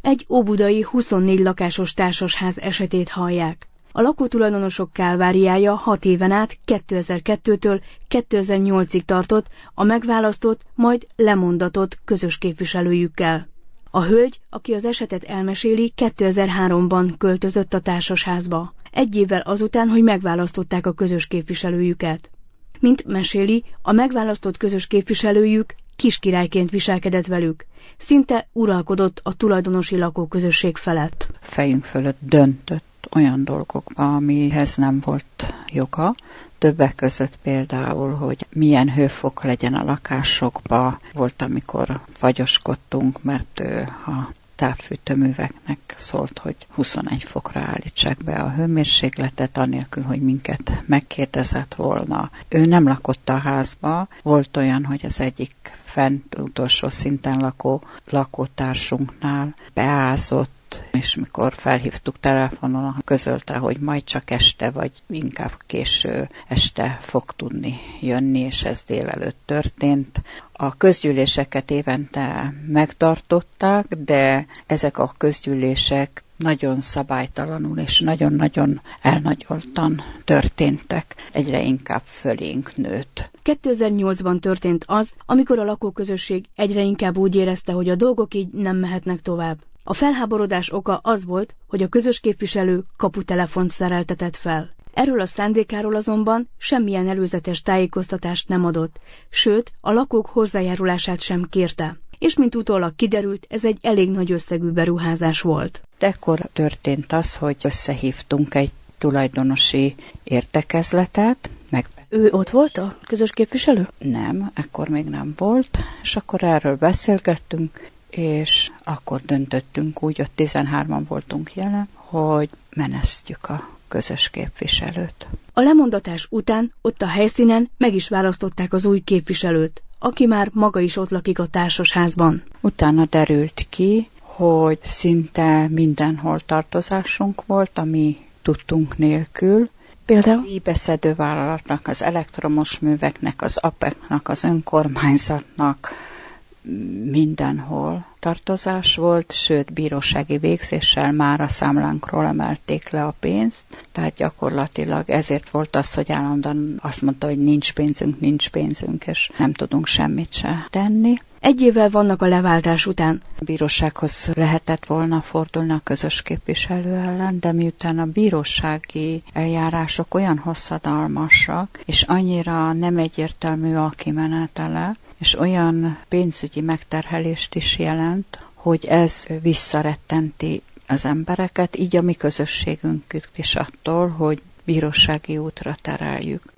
Egy óbudai 24 lakásos társasház esetét hallják. A lakótulajdonosok kálváriája 6 éven át 2002-től 2008-ig tartott a megválasztott, majd lemondatott közös képviselőjükkel. A hölgy, aki az esetet elmeséli, 2003-ban költözött a társasházba, 1 évvel azután, hogy megválasztották a közös képviselőjüket. Mint meséli, a megválasztott közös képviselőjük kiskirályként viselkedett velük. Szinte uralkodott a tulajdonosi lakóközösség felett. Fejünk fölött döntött olyan dolgokba, amihez nem volt joga. Többek között például, hogy milyen hőfok legyen a lakásokba. Volt, amikor fagyoskodtunk, mert a távfűtőműveknek szólt, hogy 21 fokra állítsák be a hőmérsékletet, anélkül, hogy minket megkérdezett volna. Ő nem lakott a házba. Volt olyan, hogy az egyik fent utolsó szinten lakó lakótársunknál beázott, és mikor felhívtuk telefonon, közölte, hogy majd csak este, vagy inkább késő este fog tudni jönni, és ez délelőtt történt. A közgyűléseket évente megtartották, de ezek a közgyűlések nagyon szabálytalanul és nagyon-nagyon elnagyoltan történtek, egyre inkább fölénk nőtt. 2008-ban történt az, amikor a lakóközösség egyre inkább úgy érezte, hogy a dolgok így nem mehetnek tovább. A felháborodás oka az volt, hogy a közös képviselő kaputelefont szereltetett fel. Erről a szándékáról azonban semmilyen előzetes tájékoztatást nem adott, sőt, a lakók hozzájárulását sem kérte. És mint utólag kiderült, ez egy elég nagy összegű beruházás volt. Ekkor történt az, hogy összehívtunk egy tulajdonosi értekezletet. Ő ott volt, a közös képviselő? Nem, ekkor még nem volt, és akkor erről beszélgettünk, és akkor döntöttünk úgy, ott 13-an voltunk jelen, hogy menesztjük a közös képviselőt. A lemondatás után ott a helyszínen meg is választották az új képviselőt, aki már maga is ott lakik a társasházban. Utána derült ki, hogy szinte mindenhol tartozásunk volt, ami tudtunk nélkül. Például? A beszedő vállalatnak, az elektromos műveknek, az APEC-nak, az önkormányzatnak mindenhol tartozás volt, sőt bírósági végzéssel már a számlánkról emelték le a pénzt, tehát gyakorlatilag ezért volt az, hogy állandóan azt mondta, hogy nincs pénzünk, és nem tudunk semmit se tenni. 1 évvel vannak a leváltás után. A bírósághoz lehetett volna fordulni a közös képviselő ellen, de miután a bírósági eljárások olyan hosszadalmasak, és annyira nem egyértelmű a kimenetele, és olyan pénzügyi megterhelést is jelent, hogy ez visszarettenti az embereket, így a mi közösségünk is attól, hogy bírósági útra tereljük.